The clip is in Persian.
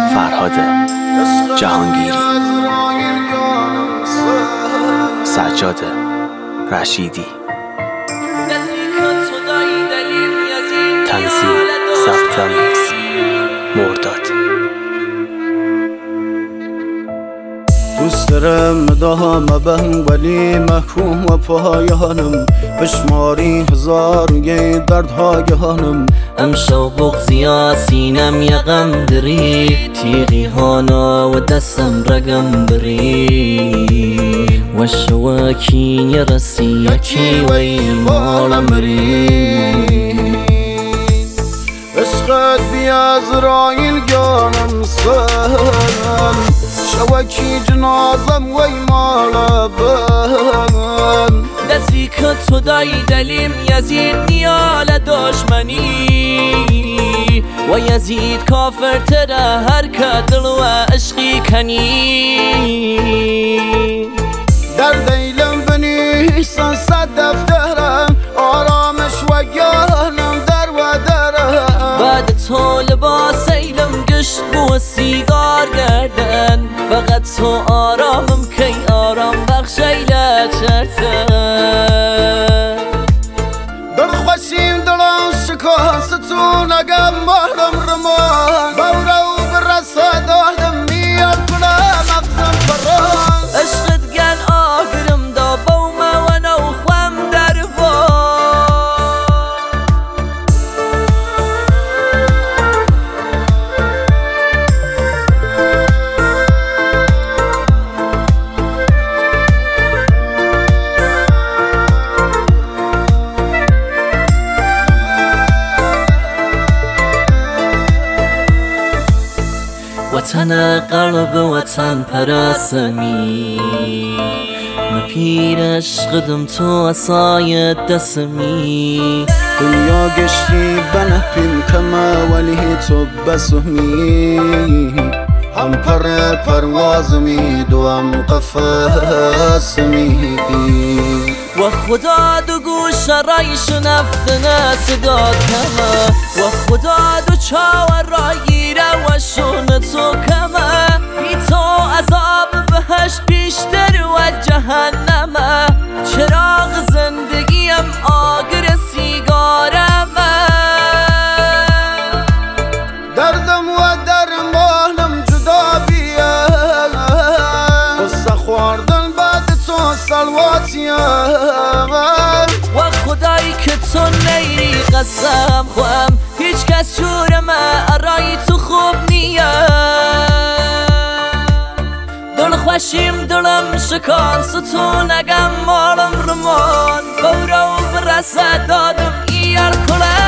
فرهاد جهانگیری، سجاد رشیدی، تنظیم ضبط میکس مرداد. دوست دارم مداها مبهم ولی محکوم و پایانم، بشماری هزار یه دردهای هانم. امشب بغزیا سینم یقم دری، تیغی هانا و دستم رقم بری، و شواکین یرسی یکی وی مال مری. عشقت بی عزراییل گانم سن، شوکی جنازم وی مال بن. دستی که تو دایی دلیم یزید نیال دشمنی، و یزید کافر تره هر که دل و عشقی کنی. در دیلم بنیسن صد دفترم، آرامش و گانم در و درم. بعد تو لباس ایلم گشت بو سیگار گردن، فقط تو آرامم کی آرام بخش ایله چرتن. در خوشیم دلم شکاست تو نگم مهرم رمان، بورو برسه دادم میار کنم مغزم بران. عشقت گل آگرم دا بومه و نو خوام در با. وطن قلب وطن پرستمی، مپیر عشقدم تو اصای دستمی. دنیا گشتی بنهپیم کما ولی تو بسهمی، هم پر پروازمی دوام قفاسمی. و خدا دو گوش رای شنفتنه صدا کمه، و خدا دو چاور رای گیره و شون تو کمه. بی تو عذاب بهشت بیشتر و جهنمه، چراغ زندگیم آگر سیگارمه. دردم و درمانم جدا بیه، قصه خوردن بعد تو سلواتیه. و خدایی که تو نیری قسم خوام، هیچ کس جورمه ارای تو خوب نیه. دل خوشیم دلم شکان ستو نگم مالم رمان، بورو برسه دادم ایار کله.